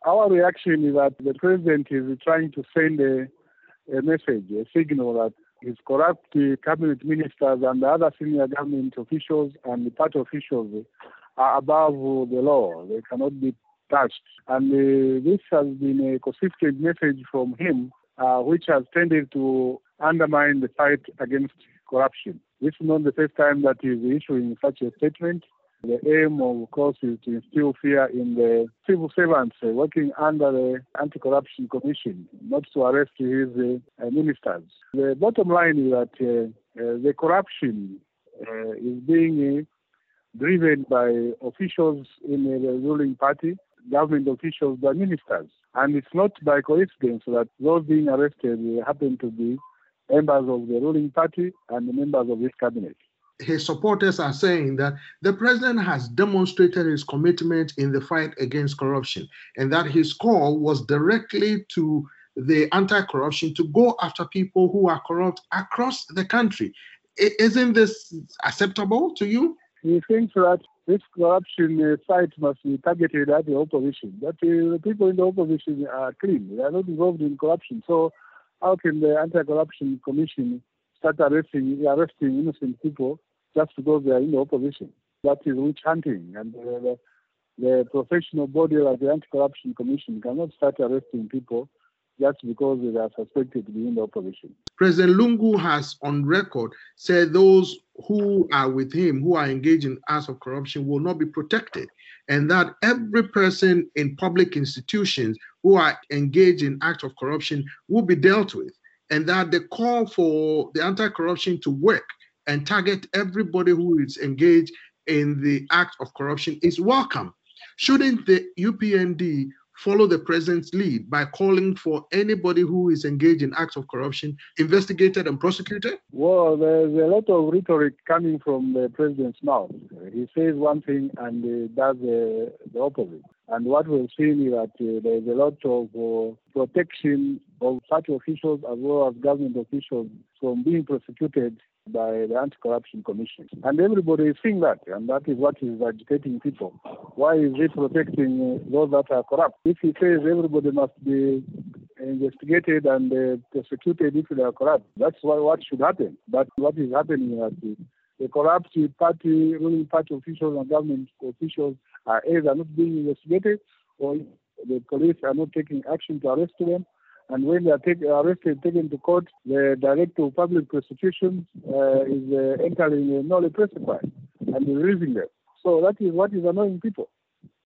Our reaction is that the president is trying to send a message, a signal that his corrupt cabinet ministers and the other senior government officials and the party officials are above the law. They cannot be touched. And this has been a consistent message from him, which has tended to undermine the fight against corruption. This is not the first time that he is issuing such a statement. The aim, of course, is to instill fear in the civil servants working under the Anti-Corruption Commission, not to arrest his ministers. The bottom line is that the corruption is being driven by officials in the ruling party, government officials, by ministers. And it's not by coincidence that those being arrested happen to be members of the ruling party and the members of his cabinet. His supporters are saying that the president has demonstrated his commitment in the fight against corruption and that his call was directly to the anti-corruption to go after people who are corrupt across the country. Isn't this acceptable to you? He thinks that this corruption fight must be targeted at the opposition. But the people in the opposition are clean. They are not involved in corruption. So how can the Anti-Corruption Commission start arresting innocent people just because they are in the opposition? That is witch hunting. And the professional body like the Anti-Corruption Commission cannot start arresting people just because they are suspected to be in the opposition. President Lungu has on record said those who are with him, who are engaged in acts of corruption, will not be protected, and that every person in public institutions who are engaged in acts of corruption will be dealt with, and that the call for the anti-corruption to work and target everybody who is engaged in the act of corruption is welcome. Shouldn't the UPND follow the president's lead by calling for anybody who is engaged in acts of corruption investigated and prosecuted? Well, there's a lot of rhetoric coming from the president's mouth. He says one thing and does the opposite. And what we've seen is that there's a lot of protection of party officials as well as government officials from being prosecuted by the Anti-Corruption Commission. And everybody is seeing that, and that is what is agitating people. Why is he protecting those that are corrupt? If he says everybody must be investigated and prosecuted if they are corrupt, that's what should happen. But what is happening is that the corrupt party, ruling party officials and government officials are either not being investigated or the police are not taking action to arrest them. And when they are arrested, taken to court, the director of public prosecution is entering nolle prosequi and releasing them. So that is what is annoying people.